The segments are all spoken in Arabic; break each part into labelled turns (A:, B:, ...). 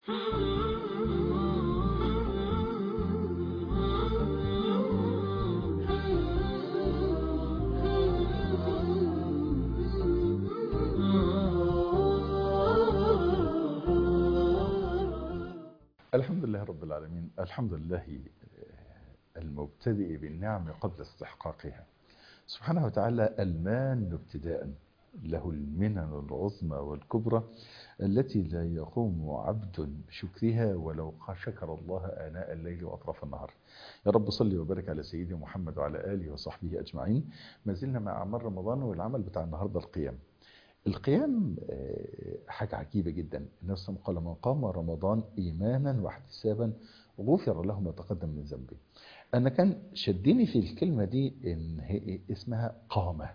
A: الحمد لله رب العالمين. الحمد لله المبتدئ بالنعم قبل استحقاقها سبحانه وتعالى، المان ابتداء، له المنن العظمى والكبرى التي لا يقوم عبد بشكرها ولو شكر الله آناء الليل وأطراف النهار. يا رب صل وبارك على سيدنا محمد وعلى آله وصحبه أجمعين. ما زلنا مع أعمال رمضان، والعمل بتاع النهاردة القيام حاجة عجيبة جدا. النبي صلى الله عليه وسلم قال: من قام رمضان إيمانا واحتسابا غفر له ما تقدم من ذنبه. أنا كان شدني في الكلمة دي إن هي اسمها قامة.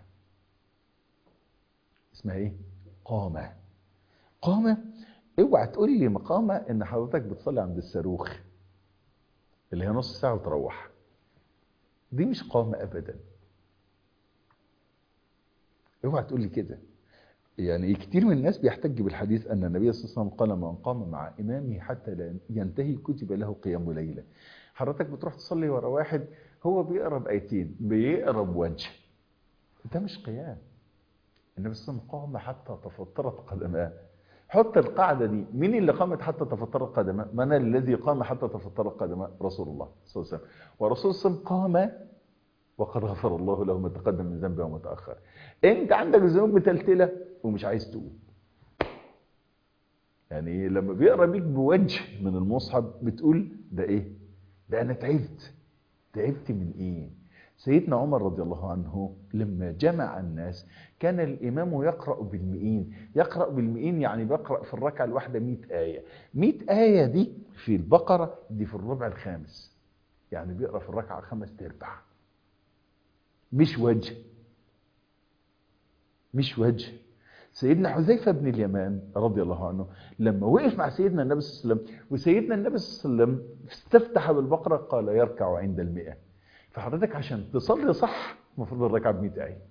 A: اسمها إيه؟ قامة. قامة. اوعى تقول لي مقامة إن حضرتك بتصلي عند الصاروخ اللي هي نص ساعة وتروح. دي مش قامة أبدا. اوعى تقول لي كده. يعني كتير من الناس بيحتج بالحديث أن النبي صلى الله عليه وسلم قال: من قام مع إمامه حتى لا ينتهي كتب له قيام ليلة. حضرتك بتروح تصلي ورا واحد هو بيقرا بآيتين، بيقرا بوجه. ده مش قيام. النبي صلى الله عليه وسلم قام حتى تفطرت قدماه. حط القاعدة دي، مين اللي قامت حتى تفطرت قدماه؟ من الذي قام حتى تفطرت قدماه؟ رسول الله صلى الله عليه وسلم. ورسول الله صلى الله عليه وسلم قام وقد غفر الله له ما تقدم من ذنبه وما تأخر. انت عندك ذنوب متلتلة ومش عايز تقوم. يعني لما بيقرا بيك بوجه من المصحف بتقول ده ايه؟ ده انا تعبت من ايه؟ سيدنا عمر رضي الله عنه لما جمع الناس كان الامام يقرا بالمئين. يقرا بالمئين يعني بيقرا في الركعه الواحده 100 ايه. 100 ايه دي في البقره دي في الربع الخامس، يعني بيقرا في الركعه 5/4. مش وجه. سيدنا حذيفة بن اليمان رضي الله عنه لما وقف مع سيدنا النبي صلى الله عليه وسلم وسيدنا النبي صلى الله عليه وسلم استفتح بالبقرة قال: يركع عند 100. فحضرتك عشان تصلي صح المفروض الركعة ب100 آية.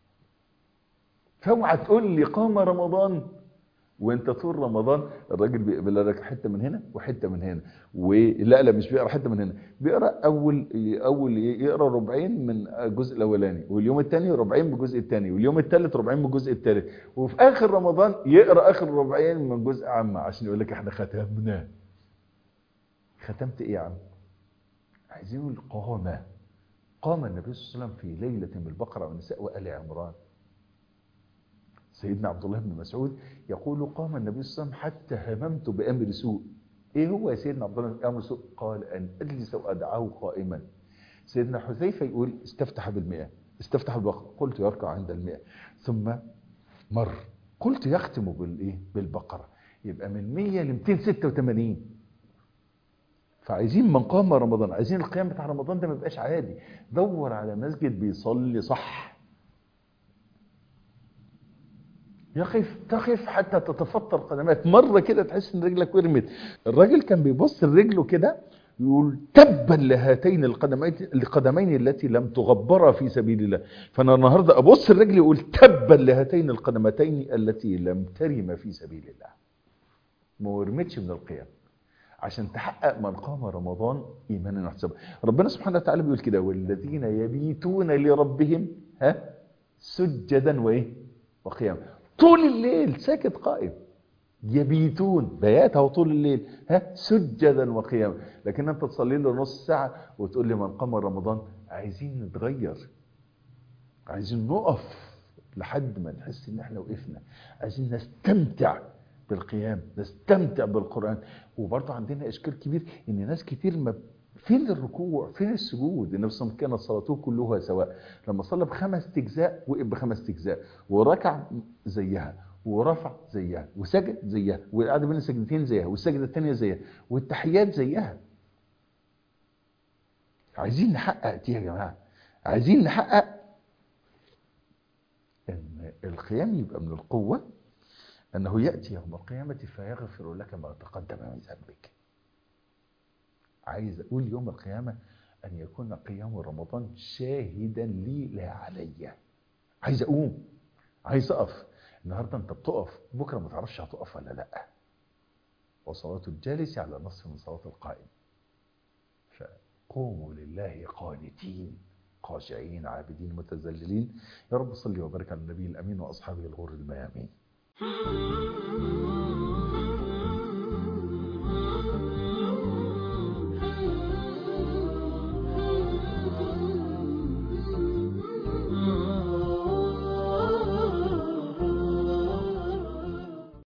A: فاوعى تقول لي قام رمضان وانت طول رمضان الراجل بيقبل لك حته من هنا وحته من هنا، ولا مش بيقرا حته من هنا، بيقرا اول يقرا ربعين من الجزء الاولاني، واليوم الثاني ربعين من الجزء الثاني، واليوم الثالث ربعين من الجزء الثالث، وفي اخر رمضان يقرا اخر ربعين من جزء عام عشان يقول لك احنا ختمنا. ختمت ايه يا عم؟ عايزين القامه. قام النبي صلى الله عليه وسلم في ليله بالبقره والنساء وآل عمران. سيدنا عبد الله بن مسعود يقول: قام النبي صلى الله عليه وسلم حتى هممت بأمر سوء. ايه هو يا سيدنا عبد الله بأمر سوء؟ قال: ان اجلس وادعاه قائما. سيدنا حذيفة يقول: استفتح ب100، استفتح بالبقرة، قلت يركع عند 100، ثم مر قلت يختم بالبقرة. يبقى من 100 ل 286. فعايزين من قام رمضان، عايزين القيام بتاع رمضان ده ما يبقاش عادي. دور على مسجد بيصلي صح. تقف حتى تتفطر قدمات. مرة كده تحس ان رجلك ورمت. الراجل كان بيبص لرجله كده يقول: تبا لهاتين القدمين التي لم تغبرا في سبيل الله. فانا النهارده ابص لرجلي يقول: تبا لهاتين القدمتين التي لم ترم في سبيل الله. ما ورمتش من القيام. عشان تحقق من قام رمضان ايمانا واحتسابا. ربنا سبحانه وتعالى بيقول كده: والذين يبيتون لربهم سجدا وقياما. طول الليل ساكت قائم. يبيتون بياته طول الليل سجدا وقياما. لكن انت تصلي له نص ساعه وتقول لي من قام رمضان. عايزين نتغير، عايزين نقف لحد ما نحس ان احنا وقفنا. عايزين نستمتع بالقيام، نستمتع بالقران. وبرضه عندنا اشكال كبير ان ناس كتير ما فين الركوع، فين السجود. النبي صلى الله عليه وسلم كانت صلاته كلها سواء. لما صلى ب5 أجزاء وقف ب5 أجزاء، وركع زيها، ورفع زيها، وسجد زيها، وقعد بين السجدتين زيها، والسجده الثانيه زيها، والتحيات زيها. عايزين نحقق دي يا جماعه. عايزين نحقق ان القيام يبقى من القوه، انه ياتي يوم القيامه فيغفر لك ما تقدم من ذنبك. عايز اقول يوم القيامه ان يكون قيام رمضان شاهدا لي لا علي. عايز اقوم، عايز اقف. النهارده انت بتقف، بكره ما تعرفش هتقف ولا لا. وصلاة الجالس على نصف من صلاة القائم. فقوموا لله قانتين خاشعين عابدين متذللين. يا رب صل وبارك على النبي الأمين وأصحابه الغر الميامين.